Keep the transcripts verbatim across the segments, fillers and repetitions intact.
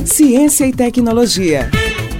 Ciência e tecnologia.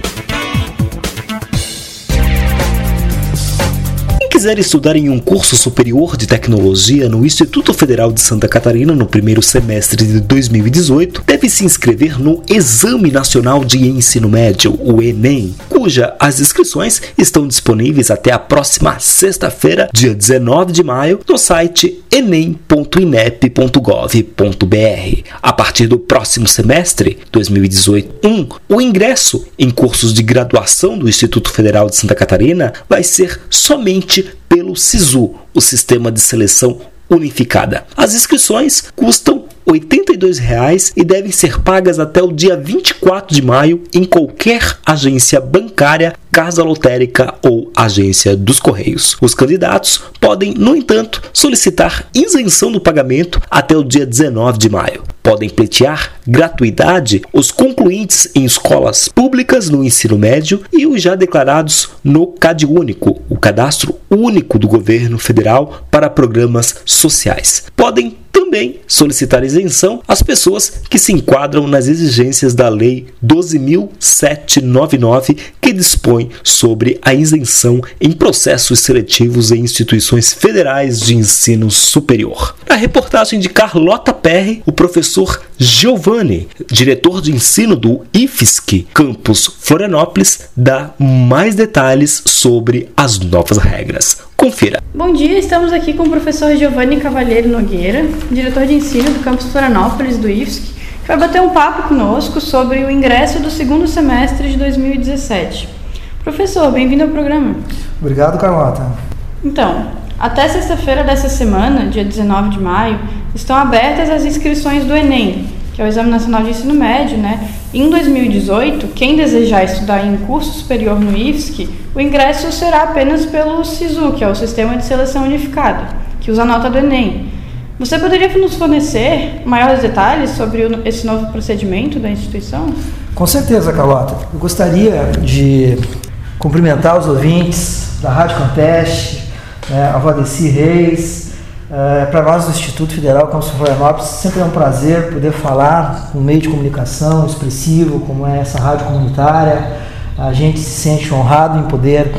Quiser estudar em um curso superior de tecnologia no Instituto Federal de Santa Catarina no primeiro semestre de dois mil e dezoito, deve se inscrever no Exame Nacional de Ensino Médio, o Enem, cuja as inscrições estão disponíveis até a próxima sexta-feira, dia dezenove de maio, no site enem ponto inep ponto gov ponto br. A partir do próximo semestre, dois mil e dezoito um, o ingresso em cursos de graduação do Instituto Federal de Santa Catarina vai ser somente pelo SISU, o Sistema de Seleção Unificada. As inscrições custam oitenta e dois reais e devem ser pagas até o dia vinte e quatro de maio em qualquer agência bancária, casa lotérica ou agência dos Correios. Os candidatos podem, no entanto, solicitar isenção do pagamento até o dia dezenove de maio. Podem pleitear gratuidade os concluintes em escolas públicas no ensino médio e os já declarados no CadÚnico, o Cadastro Único do Governo Federal para Programas Sociais. Podem também solicitar isenção às pessoas que se enquadram nas exigências da Lei doze mil setecentos e noventa e nove, que dispõe sobre a isenção em processos seletivos em instituições federais de ensino superior. Na reportagem de Carlota Perry, o professor Giovanni, diretor de ensino do I F S C, campus Florianópolis, dá mais detalhes sobre as novas regras. Confira. Bom dia, estamos aqui com o professor Giovanni Cavalheiro Nogueira, diretor de ensino do campus Florianópolis do I F S C, que vai bater um papo conosco sobre o ingresso do segundo semestre de dois mil e dezessete. Professor, bem-vindo ao programa. Obrigado, Carlota. Então, até sexta-feira dessa semana, dia dezenove de maio, estão abertas as inscrições do Enem, que é o Exame Nacional de Ensino Médio, né? Em dois mil e dezoito, quem desejar estudar em curso superior no I F S C, o ingresso será apenas pelo SISU, que é o Sistema de Seleção Unificado, que usa a nota do Enem. Você poderia nos fornecer maiores detalhes sobre esse novo procedimento da instituição? Com certeza, Carlota. Eu gostaria de cumprimentar os ouvintes da Rádio Campestre, né, a Valdeci Reis. É, para nós do Instituto Federal Campus Florianópolis, sempre é um prazer poder falar no meio de comunicação expressivo, como é essa rádio comunitária. A gente se sente honrado em poder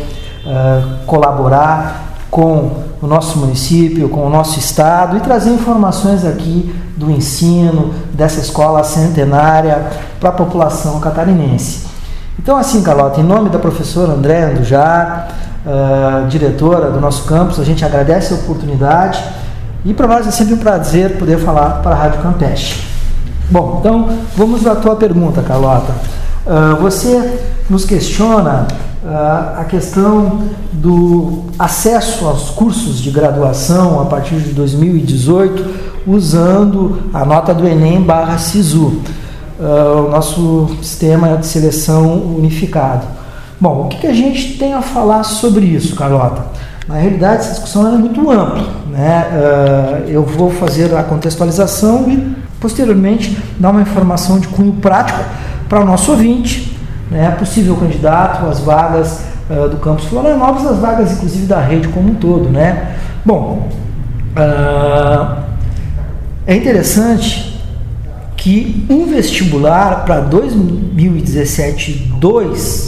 uh, colaborar com o nosso município, com o nosso estado e trazer informações aqui do ensino, dessa escola centenária para a população catarinense. Então, assim, Carlota, em nome da professora Andréa Andujar, uh, diretora do nosso campus, a gente agradece a oportunidade e para nós é sempre um prazer poder falar para a Rádio Campestre. Bom, então vamos à tua pergunta, Carlota. Uh, você nos questiona uh, a questão do acesso aos cursos de graduação a partir de dois mil e dezoito usando a nota do Enem barra SISU, uh, o nosso sistema de seleção unificado. Bom, o que, que a gente tem a falar sobre isso, Carlota? Na realidade, essa discussão é muito ampla, né? Uh, eu vou fazer a contextualização e, posteriormente, dar uma informação de cunho prático para o nosso ouvinte, né? Possível candidato às vagas uh, do campus Florianópolis, as vagas, inclusive, da rede como um todo, né? Bom, uh, é interessante que um vestibular para dois mil e dezessete dois,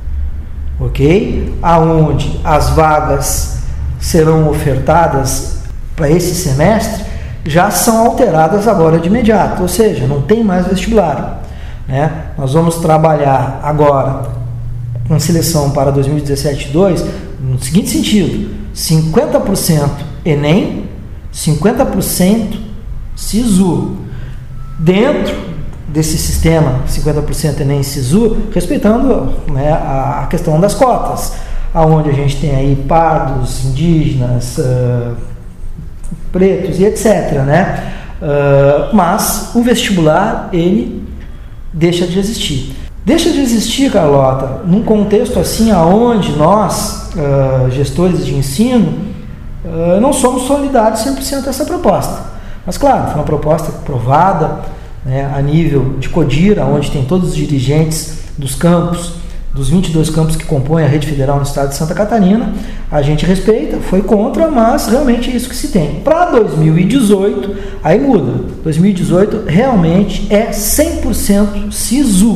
ok? Aonde as vagas serão ofertadas para esse semestre já são alteradas agora de imediato, ou seja, não tem mais vestibular, né? Nós vamos trabalhar agora com seleção para dois mil e dezessete dois no seguinte sentido: cinquenta por cento Enem, cinquenta por cento SISU. Dentro desse sistema cinquenta por cento Enem e SISU, respeitando, né, a questão das cotas, aonde a gente tem aí pardos, indígenas, uh, pretos e etc, né? Uh, mas o vestibular, ele deixa de existir. Deixa de existir, Carlota, num contexto assim aonde nós, uh, gestores de ensino, uh, não somos solidários cem por cento a essa proposta. Mas claro, foi uma proposta aprovada, né, a nível de CODIR, onde tem todos os dirigentes dos campos dos vinte e dois campos que compõem a rede federal no estado de Santa Catarina, a gente respeita, foi contra, mas realmente é isso que se tem. Para dois mil e dezoito, aí muda. dois mil e dezoito realmente é cem por cento SISU.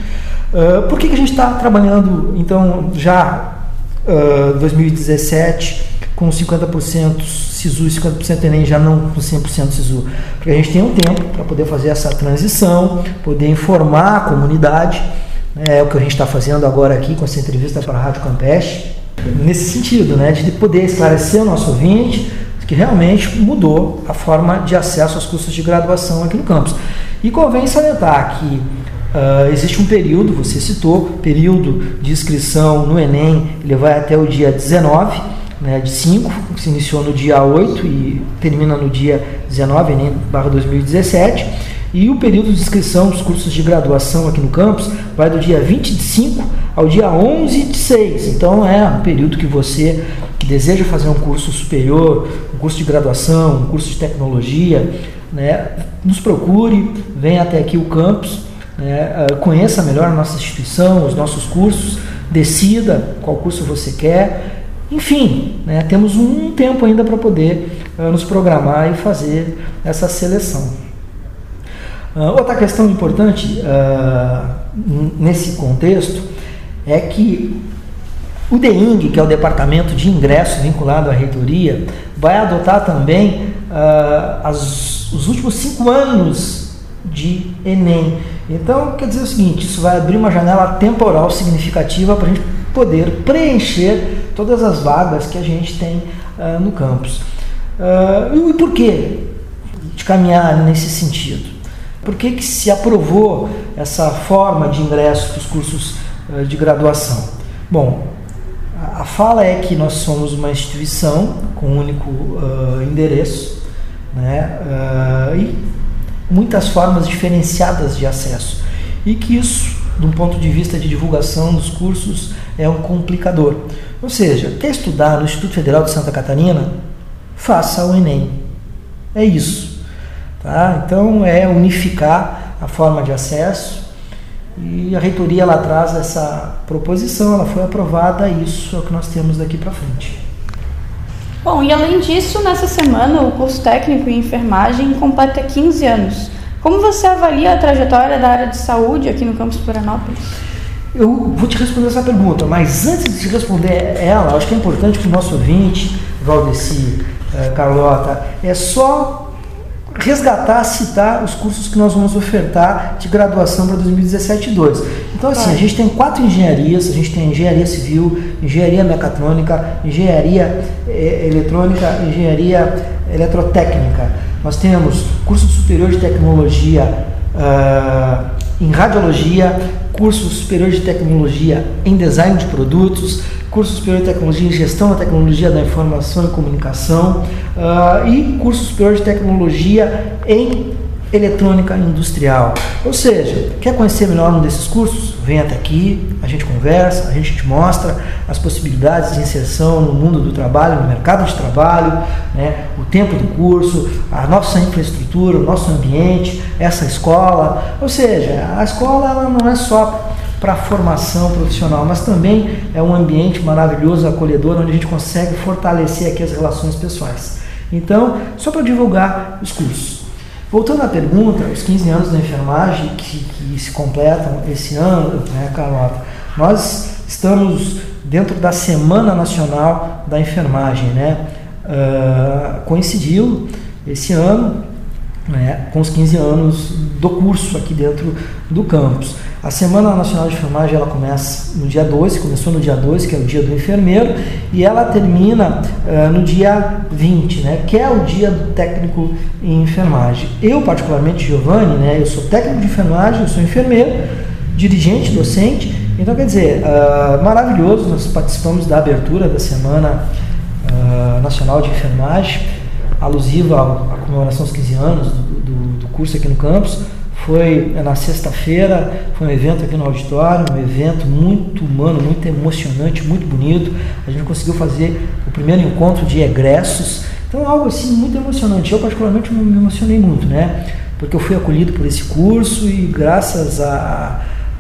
Uh, por que, que a gente está trabalhando, então, já uh, dois mil e dezessete com cinquenta por cento SISU e cinquenta por cento Enem, já não com cem por cento SISU? Porque a gente tem um tempo para poder fazer essa transição, poder informar a comunidade. É o que a gente está fazendo agora aqui com essa entrevista para a Rádio Campeche, nesse sentido, né, de poder esclarecer o nosso ouvinte que realmente mudou a forma de acesso aos cursos de graduação aqui no campus. E convém salientar que uh, existe um período, você citou, período de inscrição no Enem, ele vai até o dia dezenove, né, de cinco, que se iniciou no dia oito e termina no dia dezenove, Enem barra dois mil e dezessete. E o período de inscrição dos cursos de graduação aqui no campus vai do dia vinte de cinco ao dia onze de seis. Então é um período que você que deseja fazer um curso superior, um curso de graduação, um curso de tecnologia, né, nos procure, venha até aqui o campus, né, conheça melhor a nossa instituição, os nossos cursos, decida qual curso você quer. Enfim, né, temos um tempo ainda para poder uh, nos programar e fazer essa seleção. Uh, outra questão importante uh, nesse contexto é que o D I N G, que é o Departamento de Ingresso vinculado à reitoria, vai adotar também uh, as, os últimos cinco anos de Enem. Então, quer dizer o seguinte, isso vai abrir uma janela temporal significativa para a gente poder preencher todas as vagas que a gente tem uh, no campus. Uh, e por que de caminhar nesse sentido? Por que que se aprovou essa forma de ingresso para os cursos uh, de graduação? Bom, a, a fala é que nós somos uma instituição com um único uh, endereço, né, uh, e muitas formas diferenciadas de acesso, e que isso, de um ponto de vista de divulgação dos cursos, é um complicador. Ou seja, quer estudar no Instituto Federal de Santa Catarina? Faça o Enem. É isso. Tá? Então é unificar a forma de acesso, e a reitoria ela traz essa proposição, ela foi aprovada, isso é o que nós temos daqui para frente. Bom, e além disso, nessa semana o curso técnico em enfermagem completa quinze anos. Como você avalia a trajetória da área de saúde aqui no campus Florianópolis? Eu vou te responder essa pergunta, mas antes de te responder ela, acho que é importante para o nosso ouvinte, Valdeci, eh, Carlota, é só resgatar, citar os cursos que nós vamos ofertar de graduação para dois mil e dezessete e dois. Então, assim, a gente tem quatro engenharias, a gente tem engenharia civil, engenharia mecatrônica, engenharia eh, eletrônica, engenharia eletrotécnica. Nós temos curso superior de tecnologia uh, em radiologia, curso superior de tecnologia em design de produtos, curso superior de tecnologia em gestão da tecnologia da informação e comunicação, uh, e curso superior de tecnologia em eletrônica industrial. Ou seja, quer conhecer melhor um desses cursos? Vem até aqui, a gente conversa, a gente te mostra as possibilidades de inserção no mundo do trabalho, no mercado de trabalho, né, o tempo do curso, a nossa infraestrutura, o nosso ambiente, essa escola. Ou seja, a escola ela não é só para a formação profissional, mas também é um ambiente maravilhoso, acolhedor, onde a gente consegue fortalecer aqui as relações pessoais. Então, só para divulgar os cursos. Voltando à pergunta, os quinze anos da enfermagem que, que se completam esse ano, né, Carlota, nós estamos dentro da Semana Nacional da Enfermagem, né? Uh, coincidiu esse ano, né, com os quinze anos do curso aqui dentro do campus. A Semana Nacional de Enfermagem ela começa no dia doze, começou no dia doze, que é o dia do enfermeiro, e ela termina uh, no dia vinte, né, que é o dia do técnico em enfermagem. Eu, particularmente, Giovanni, né, eu sou técnico de enfermagem, eu sou enfermeiro, dirigente, docente, então quer dizer, uh, maravilhoso, nós participamos da abertura da Semana uh, Nacional de Enfermagem, alusiva à comemoração dos quinze anos do, do, do curso aqui no campus. Foi na sexta-feira, foi um evento aqui no auditório, um evento muito humano, muito emocionante, muito bonito. A gente conseguiu fazer o primeiro encontro de egressos, então algo assim muito emocionante. Eu particularmente me emocionei muito, né? Porque eu fui acolhido por esse curso e graças a,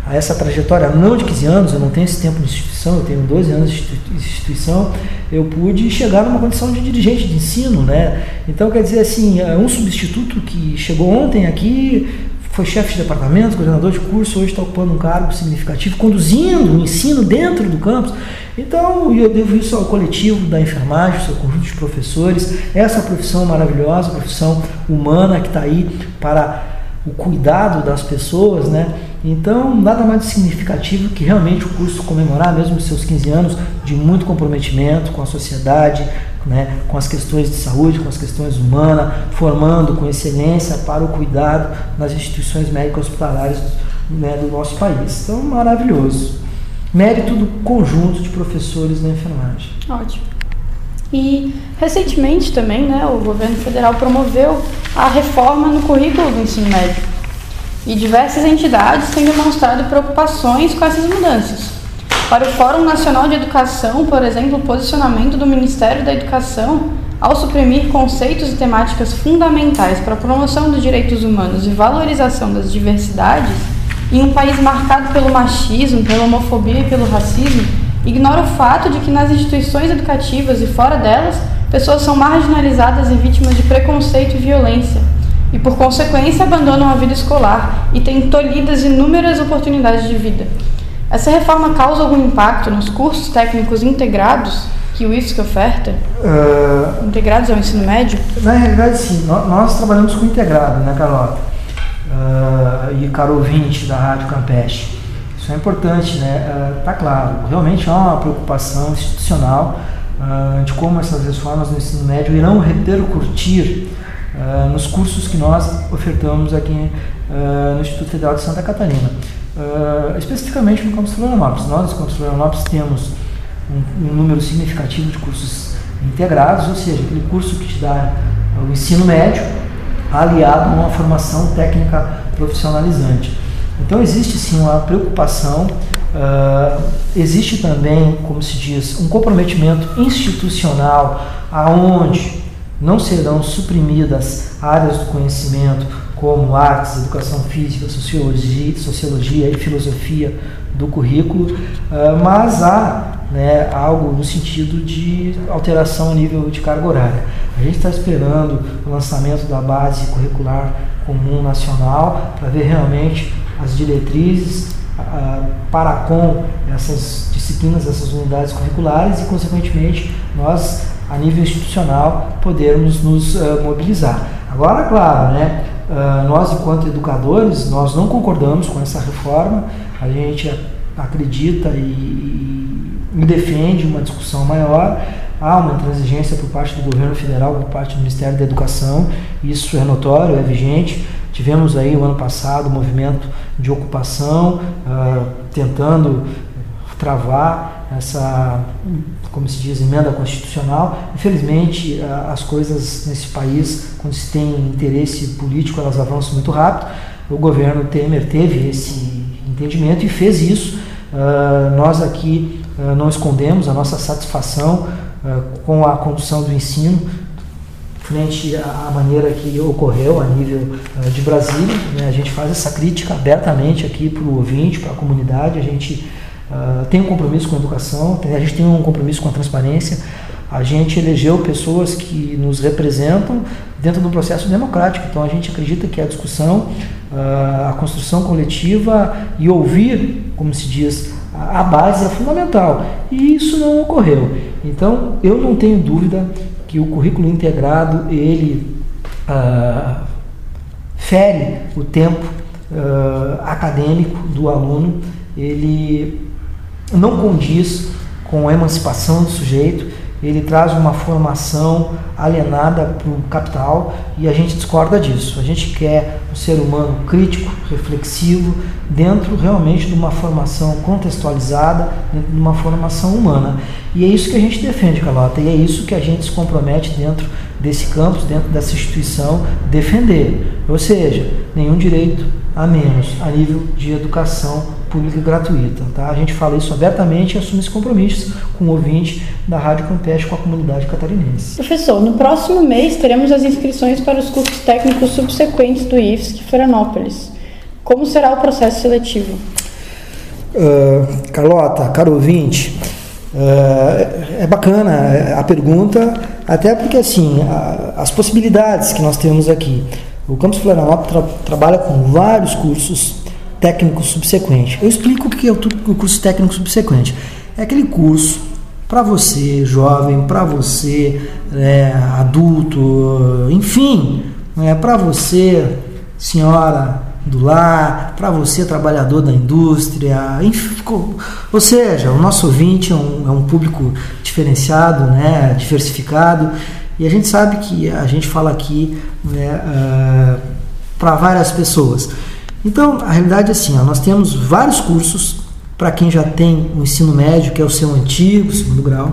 a essa trajetória, não de quinze anos, eu não tenho esse tempo de instituição, eu tenho doze anos de instituição, eu pude chegar numa condição de dirigente de ensino, né? Então, quer dizer assim, um substituto que chegou ontem aqui, foi chefe de departamento, coordenador de curso, hoje está ocupando um cargo significativo, conduzindo o ensino dentro do campus. Então, eu devo isso ao coletivo da enfermagem, ao seu conjunto de professores, essa profissão maravilhosa, profissão humana que está aí para o cuidado das pessoas, né? Então, nada mais significativo que realmente o curso comemorar mesmo os seus quinze anos de muito comprometimento com a sociedade, né, com as questões de saúde, com as questões humanas, formando com excelência para o cuidado nas instituições médico-hospitalares, né, do nosso país. Então, maravilhoso. Mérito do conjunto de professores da enfermagem. Ótimo. E, recentemente também, né, o governo federal promoveu a reforma no currículo do ensino médio. E diversas entidades têm demonstrado preocupações com essas mudanças. Para o Fórum Nacional de Educação, por exemplo, o posicionamento do Ministério da Educação, ao suprimir conceitos e temáticas fundamentais para a promoção dos direitos humanos e valorização das diversidades, em um país marcado pelo machismo, pela homofobia e pelo racismo, ignora o fato de que nas instituições educativas e fora delas, pessoas são marginalizadas e vítimas de preconceito e violência, e por consequência abandonam a vida escolar e têm tolhidas inúmeras oportunidades de vida. Essa reforma causa algum impacto nos cursos técnicos integrados que o I F S C oferta? Uh, integrados ao ensino médio? Na realidade, sim. Nós, nós trabalhamos com integrado, né, Carlota? Uh, e caro ouvinte da Rádio Campeche. Isso é importante, né? Uh, tá claro, realmente há uma preocupação institucional uh, de como essas reformas no ensino médio irão repercutir uh, nos cursos que nós ofertamos aqui uh, no Instituto Federal de Santa Catarina. Uh, especificamente no campus Florianópolis. Nós, no campus Florianópolis, temos um, um número significativo de cursos integrados, ou seja, aquele curso que te dá uh, o ensino médio aliado a uma formação técnica profissionalizante. Então existe sim uma preocupação, uh, existe também, como se diz, um comprometimento institucional aonde não serão suprimidas áreas do conhecimento como artes, educação física, sociologia, sociologia e filosofia do currículo, uh, mas há, né, algo no sentido de alteração a nível de carga horária. A gente está esperando o lançamento da base curricular comum nacional para ver realmente as diretrizes uh, para com essas disciplinas, essas unidades curriculares e, consequentemente, nós, a nível institucional, podermos nos uh, mobilizar. Agora, claro, né, uh, nós, enquanto educadores, nós não concordamos com essa reforma, a gente acredita e, e defende uma discussão maior. Há uma intransigência por parte do governo federal, por parte do Ministério da Educação, isso é notório, é vigente. Tivemos aí o ano passado o movimento de ocupação, uh, tentando travar essa, como se diz, emenda constitucional. Infelizmente, uh, as coisas nesse país, quando se tem interesse político, elas avançam muito rápido. O governo Temer teve esse entendimento e fez isso. Uh, nós aqui uh, não escondemos a nossa satisfação uh, com a condução do ensino, frente à maneira que ocorreu a nível uh, de Brasília, né? A gente faz essa crítica abertamente aqui para o ouvinte, para a comunidade. A gente uh, tem um compromisso com a educação, a gente tem um compromisso com a transparência. A gente elegeu pessoas que nos representam dentro do processo democrático. Então a gente acredita que a discussão, uh, a construção coletiva e ouvir, como se diz, a, a base é fundamental. E isso não ocorreu. Então eu não tenho dúvida que o currículo integrado, ele uh, fere o tempo uh, acadêmico do aluno, ele não condiz com a emancipação do sujeito, ele traz uma formação alienada para o capital e a gente discorda disso. A gente quer um ser humano crítico, reflexivo, dentro realmente de uma formação contextualizada, dentro de uma formação humana. E é isso que a gente defende, Carlota, e é isso que a gente se compromete dentro desse campus, dentro dessa instituição, defender. Ou seja, nenhum direito a menos a nível de educação pública e gratuita. Tá? A gente fala isso abertamente e assume esse compromisso com o ouvinte da Rádio Campeche, com a comunidade catarinense. Professor, no próximo mês teremos as inscrições para os cursos técnicos subsequentes do I F S C Florianópolis. Como será o processo seletivo? uh, Carlota, caro ouvinte, uh, é bacana a pergunta, até porque assim, a, as possibilidades que nós temos aqui. O Campus Florianópolis tra- trabalha com vários cursos técnicos subsequentes. Eu explico o que é o, o curso técnico subsequente. É aquele curso para você, jovem, para você, é, adulto, enfim, é, para você, senhora do lar, para você, trabalhador da indústria, enfim, ou seja, o nosso ouvinte é um, é um público diferenciado, né, diversificado, e a gente sabe que a gente fala aqui, né, uh, para várias pessoas. Então, a realidade é assim, ó, nós temos vários cursos para quem já tem o ensino médio, que é o seu antigo segundo grau,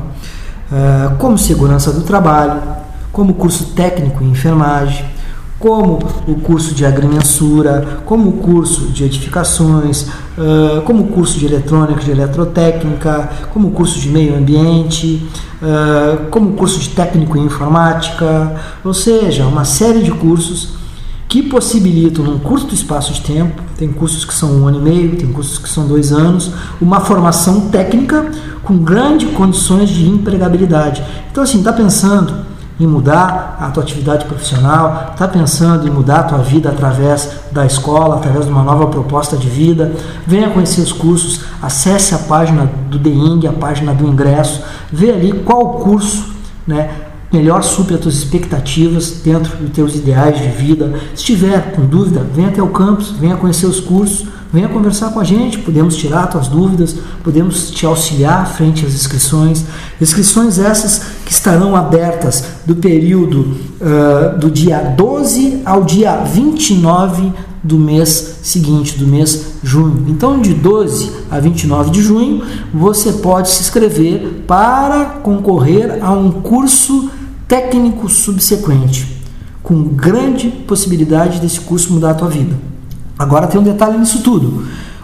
uh, como segurança do trabalho, como curso técnico em enfermagem, como o curso de agrimensura, como o curso de edificações, uh, como o curso de eletrônica, de eletrotécnica, como o curso de meio ambiente, uh, como o curso de técnico em informática, ou seja, uma série de cursos que possibilitam, num curto espaço de tempo, tem cursos que são um ano e meio, tem cursos que são dois anos, uma formação técnica com grandes condições de empregabilidade. Então, assim, está pensando em mudar a tua atividade profissional, está pensando em mudar a tua vida através da escola, através de uma nova proposta de vida, venha conhecer os cursos, acesse a página do D I N G, a página do ingresso, vê ali qual curso, né, melhor supre as tuas expectativas dentro dos teus ideais de vida. Se tiver com dúvida, venha até o campus, venha conhecer os cursos, venha conversar com a gente, podemos tirar tuas dúvidas, podemos te auxiliar frente às inscrições. Inscrições essas que estarão abertas do período uh, do dia doze ao dia vinte e nove do mês seguinte, do mês junho. Então, de doze a vinte e nove de junho, você pode se inscrever para concorrer a um curso técnico subsequente, com grande possibilidade desse curso mudar a tua vida. Agora tem um detalhe nisso tudo.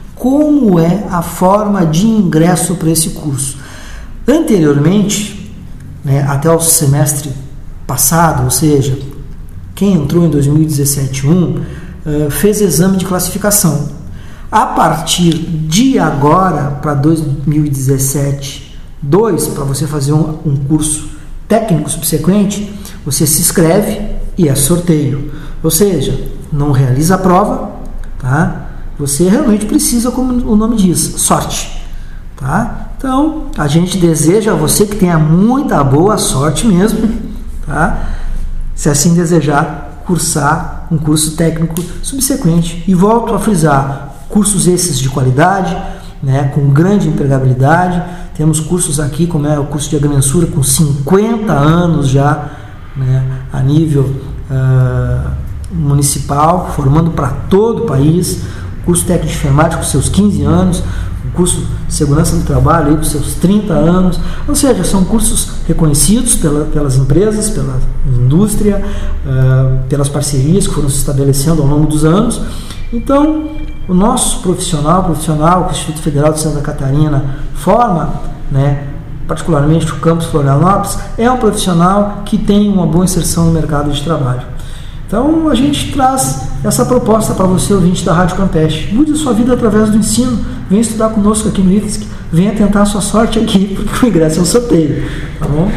Como é a forma de ingresso para esse curso? Anteriormente, né, até o semestre passado, ou seja, quem entrou em dois mil e dezessete um, uh, fez exame de classificação. A partir de agora, para dois mil e dezessete dois, para você fazer um, um curso técnico subsequente, você se inscreve e é sorteio. Ou seja, não realiza a prova, tá? Você realmente precisa, como o nome diz, sorte, tá? Então, a gente deseja a você que tenha muita boa sorte mesmo, tá? Se assim desejar, cursar um curso técnico subsequente. E volto a frisar, cursos esses de qualidade, né, com grande empregabilidade. Temos cursos aqui, como é o curso de agrimensura, com cinquenta anos já, né, a nível uh, municipal, formando para todo o país. Curso técnico de enfermagem com seus quinze anos, o curso de segurança do trabalho aí com seus trinta anos, ou seja, são cursos reconhecidos pela, pelas empresas, pela indústria, uh, pelas parcerias que foram se estabelecendo ao longo dos anos. Então, o nosso profissional, profissional que o Instituto Federal de Santa Catarina forma, né, particularmente o Campus Florianópolis, é um profissional que tem uma boa inserção no mercado de trabalho. Então, a gente traz essa proposta para você, ouvinte da Rádio Campeche. Mude a sua vida através do ensino. Venha estudar conosco aqui no I F S C. Venha tentar a sua sorte aqui, porque o ingresso é um sorteio. Tá bom?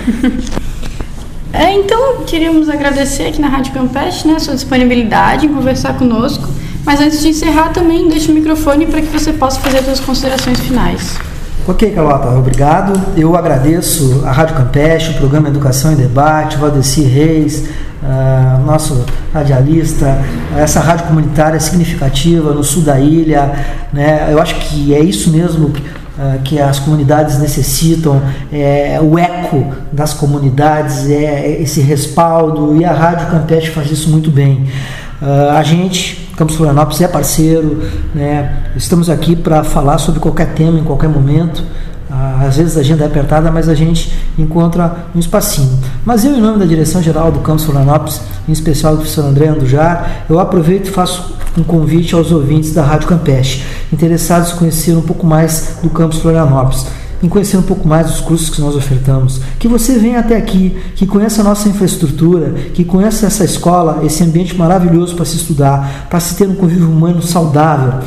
É, então, queríamos agradecer aqui na Rádio Campeche, né, a sua disponibilidade em conversar conosco. Mas antes de encerrar, também deixo o microfone para que você possa fazer as suas considerações finais. Ok, Carlota, obrigado. Eu agradeço a Rádio Campeche, o programa Educação em Debate, o Valdeci Reis, uh, nosso radialista, essa rádio comunitária significativa no sul da ilha, né? Eu acho que é isso mesmo uh, que as comunidades necessitam, é o eco das comunidades, é esse respaldo, e a Rádio Campeche faz isso muito bem. Uh, a gente, Campus Florianópolis, é parceiro, né? Estamos aqui para falar sobre qualquer tema, em qualquer momento. Uh, às vezes a agenda é apertada, mas a gente encontra um espacinho. Mas eu, em nome da direção-geral do Campus Florianópolis, em especial do professor André Andujar, eu aproveito e faço um convite aos ouvintes da Rádio Campeche, interessados em conhecer um pouco mais do Campus Florianópolis, em conhecer um pouco mais dos cursos que nós ofertamos, que você venha até aqui, que conheça a nossa infraestrutura, que conheça essa escola, esse ambiente maravilhoso para se estudar, para se ter um convívio humano saudável.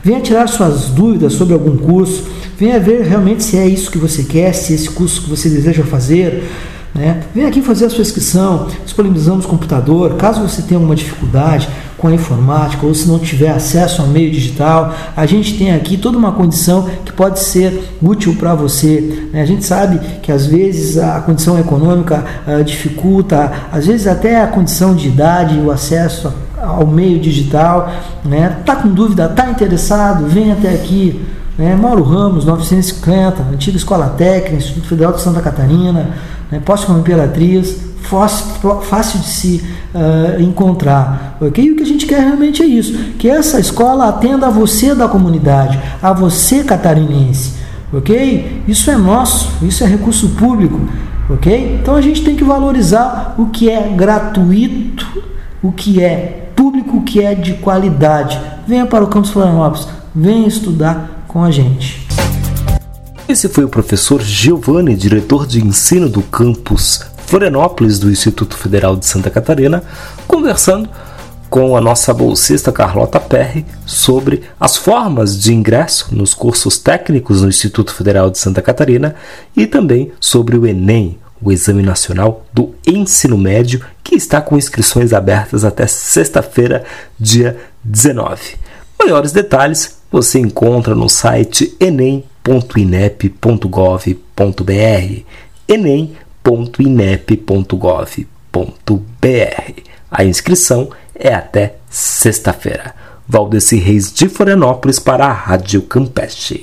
venha tirar suas dúvidas sobre algum curso, venha ver realmente se é isso que você quer, se é esse curso que você deseja fazer, né? Venha aqui fazer a sua inscrição, disponibilizamos computador, caso você tenha alguma dificuldade com a informática ou se não tiver acesso ao meio digital, a gente tem aqui toda uma condição que pode ser útil para você, né? A gente sabe que às vezes a condição econômica uh, dificulta, às vezes até a condição de idade e o acesso ao meio digital, né? Tá com dúvida, tá interessado, vem até aqui, né? Mauro Ramos, novecentos e cinquenta, antiga Escola Técnica, Instituto Federal de Santa Catarina, né? Poste como Imperatriz, fácil, fácil de se uh, encontrar, ok? E o que a gente quer realmente é isso, que essa escola atenda a você da comunidade, a você catarinense, ok? Isso é nosso, isso é recurso público, ok? Então a gente tem que valorizar o que é gratuito, o que é público, o que é de qualidade. Venha para o Campus Florianópolis, venha estudar com a gente. Esse foi o professor Giovanni, diretor de ensino do campus Florianópolis do Instituto Federal de Santa Catarina, conversando com a nossa bolsista Carlota Perry sobre as formas de ingresso nos cursos técnicos no Instituto Federal de Santa Catarina e também sobre o Enem, o Exame Nacional do Ensino Médio, que está com inscrições abertas até sexta-feira, dia dezenove. Maiores detalhes você encontra no site enem ponto inep ponto gov ponto br, enem ponto inep ponto gov ponto br. A inscrição é até sexta-feira. Valdeci Reis de Florianópolis para a Rádio Campeche.